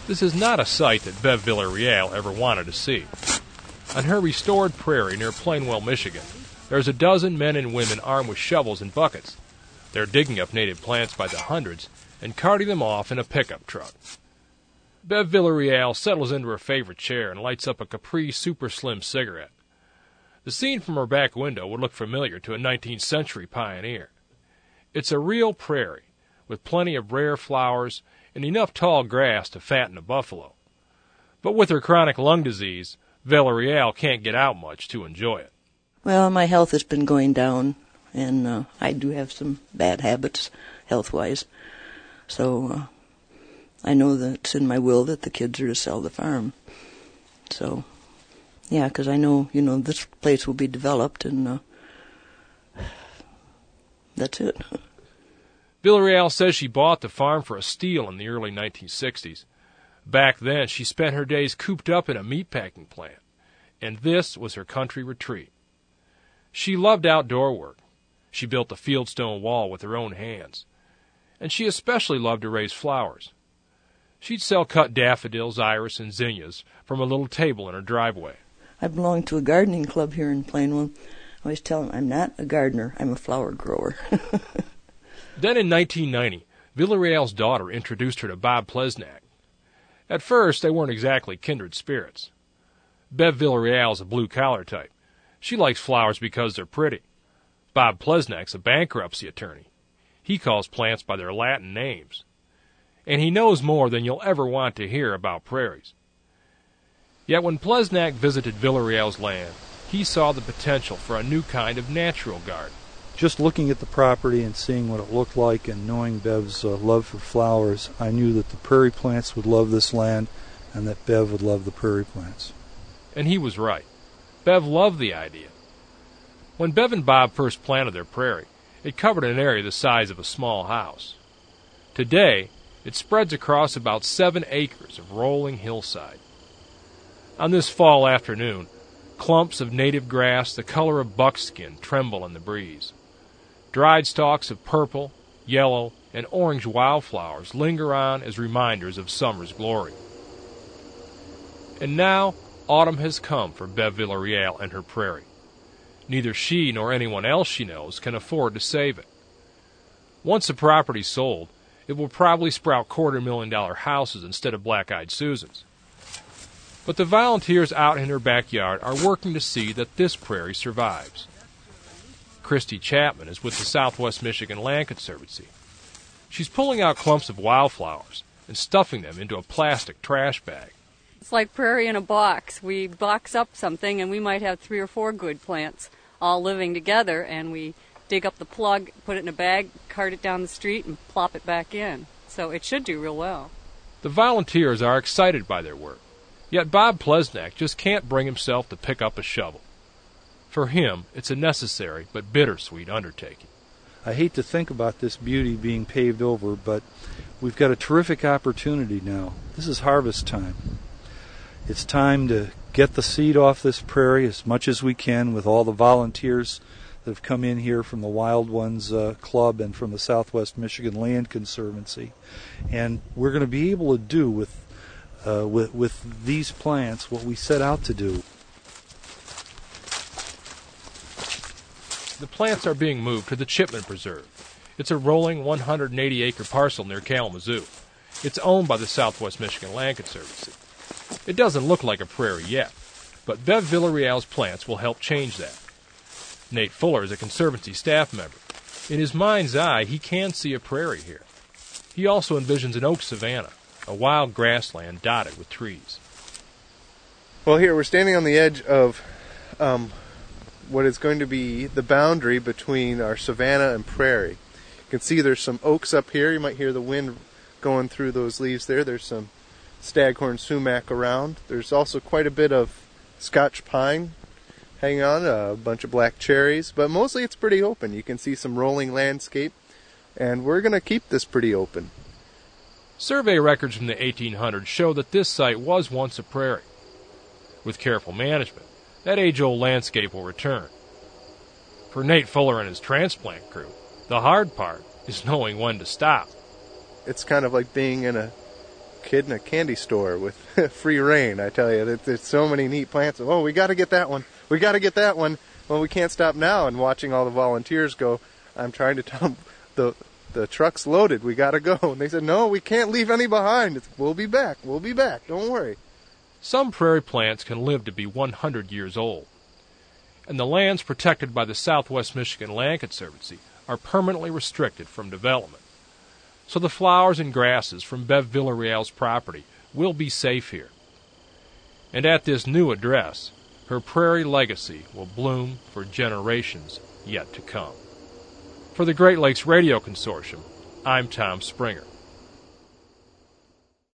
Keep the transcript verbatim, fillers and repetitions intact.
This is not a sight that Bev Villarreal ever wanted to see. On her restored prairie near Plainwell, Michigan, there's a dozen men and women armed with shovels and buckets. They're digging up native plants by the hundreds and carting them off in a pickup truck. Bev Villarreal settles into her favorite chair and lights up a Capri Super Slim cigarette. The scene from her back window would look familiar to a nineteenth century pioneer. It's a real prairie, with plenty of rare flowers and enough tall grass to fatten a buffalo. But with her chronic lung disease, Villarreal can't get out much to enjoy it. Well, my health has been going down, and uh, I do have some bad habits, health-wise. So uh, I know that it's in my will that the kids are to sell the farm. So, yeah, because I know, you know, this place will be developed, and uh, that's it. Villarreal says she bought the farm for a steal in the early nineteen sixties. Back then, she spent her days cooped up in a meatpacking plant, and this was her country retreat. She loved outdoor work. She built the fieldstone wall with her own hands. And she especially loved to raise flowers. She'd sell cut daffodils, iris, and zinnias from a little table in her driveway. I belong to a gardening club here in Plainwell. I always tell them I'm not a gardener, I'm a flower grower. Then in nineteen ninety, Villarreal's daughter introduced her to Bob Plesnak. At first, they weren't exactly kindred spirits. Bev Villarreal is a blue-collar type. She likes flowers because they're pretty. Bob Plesnak's a bankruptcy attorney. He calls plants by their Latin names. And he knows more than you'll ever want to hear about prairies. Yet when Plesnak visited Villarreal's land, he saw the potential for a new kind of natural garden. Just looking at the property and seeing what it looked like and knowing Bev's uh, love for flowers, I knew that the prairie plants would love this land and that Bev would love the prairie plants. And he was right. Bev loved the idea. When Bev and Bob first planted their prairie, it covered an area the size of a small house. Today, it spreads across about seven acres of rolling hillside. On this fall afternoon, clumps of native grass the color of buckskin tremble in the breeze. Dried stalks of purple, yellow, and orange wildflowers linger on as reminders of summer's glory. And now, autumn has come for Bev Villarreal and her prairie. Neither she nor anyone else she knows can afford to save it. Once the property's sold, it will probably sprout quarter-million-dollar houses instead of black-eyed Susans. But the volunteers out in her backyard are working to see that this prairie survives. Christy Chapman is with the Southwest Michigan Land Conservancy. She's pulling out clumps of wildflowers and stuffing them into a plastic trash bag. It's like prairie in a box. We box up something and we might have three or four good plants all living together, and we dig up the plug, put it in a bag, cart it down the street, and plop it back in. So it should do real well. The volunteers are excited by their work, yet Bob Plesnak just can't bring himself to pick up a shovel. For him, it's a necessary but bittersweet undertaking. I hate to think about this beauty being paved over, but we've got a terrific opportunity now. This is harvest time. It's time to get the seed off this prairie as much as we can with all the volunteers that have come in here from the Wild Ones uh, Club and from the Southwest Michigan Land Conservancy. And we're going to be able to do with, uh, with, with these plants what we set out to do. The plants are being moved to the Chipman Preserve. It's a rolling one hundred eighty acre parcel near Kalamazoo. It's owned by the Southwest Michigan Land Conservancy. It doesn't look like a prairie yet, but Bev Villarreal's plants will help change that. Nate Fuller is a Conservancy staff member. In his mind's eye, he can see a prairie here. He also envisions an oak savanna, a wild grassland dotted with trees. Well, here we're standing on the edge of um, what is going to be the boundary between our savanna and prairie. You can see there's some oaks up here. You might hear the wind going through those leaves there. There's some staghorn sumac around. There's also quite a bit of Scotch pine hanging on, a bunch of black cherries, but mostly it's pretty open. You can see some rolling landscape, and we're going to keep this pretty open. Survey records from the eighteen hundreds show that this site was once a prairie. With careful management, that age-old landscape will return. For Nate Fuller and his transplant crew, the hard part is knowing when to stop. It's kind of like being in a kid in a candy store with free reign. I tell you, there's so many neat plants. Oh, we got to get that one. We got to get that one. Well, we can't stop now. And watching all the volunteers go, I'm trying to tell them the the truck's loaded. We got to go. And they said, no, we can't leave any behind. It's, we'll be back. We'll be back. Don't worry. Some prairie plants can live to be one hundred years old, and the lands protected by the Southwest Michigan Land Conservancy are permanently restricted from development. So the flowers and grasses from Bev Villarreal's property will be safe here. And at this new address, her prairie legacy will bloom for generations yet to come. For the Great Lakes Radio Consortium, I'm Tom Springer.